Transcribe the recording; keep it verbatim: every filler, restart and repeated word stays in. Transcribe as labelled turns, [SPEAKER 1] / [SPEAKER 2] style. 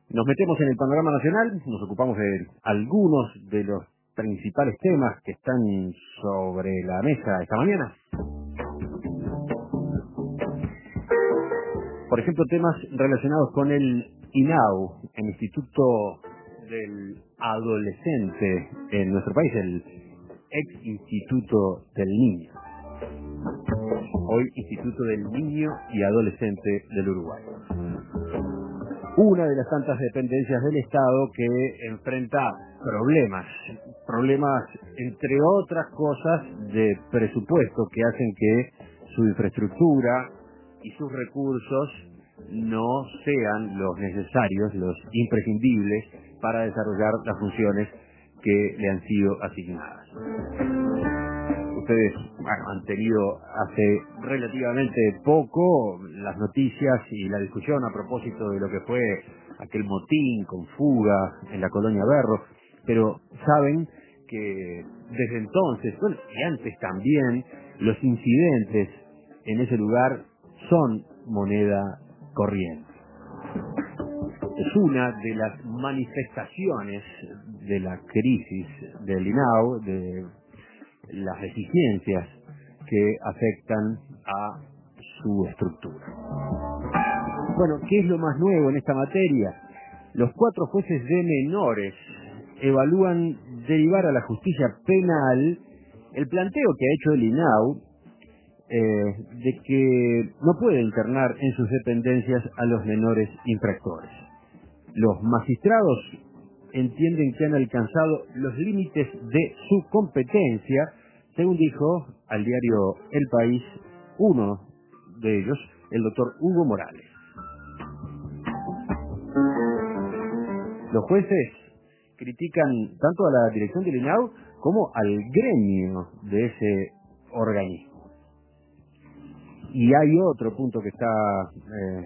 [SPEAKER 1] Nos metemos en el panorama nacional, nos ocupamos de algunos de los principales temas que están sobre la mesa esta mañana. Por ejemplo, temas relacionados con el INAU, el Instituto del Adolescente en nuestro país, el ex Instituto del Niño. Hoy Instituto del Niño y Adolescente del Uruguay. Una de las tantas dependencias del Estado que enfrenta problemas, problemas entre otras cosas de presupuesto que hacen que su infraestructura y sus recursos no sean los necesarios, los imprescindibles para desarrollar las funciones que le han sido asignadas. Ustedes bueno, han tenido hace relativamente poco las noticias y la discusión a propósito de lo que fue aquel motín con fuga en la colonia Berro, pero saben que desde entonces, bueno, y antes también, los incidentes en ese lugar son moneda corriente. Es una de las manifestaciones de la crisis del INAU, de las exigencias que afectan a su estructura. Bueno, ¿qué es lo más nuevo en esta materia? Los cuatro jueces de menores evalúan derivar a la justicia penal el planteo que ha hecho el INAU eh, de que no puede internar en sus dependencias a los menores infractores. Los magistrados entienden que han alcanzado los límites de su competencia, según dijo al diario El País uno de ellos, el doctor Hugo Morales. Los jueces critican tanto a la dirección del INAU como al gremio de ese organismo. Y hay otro punto que está eh,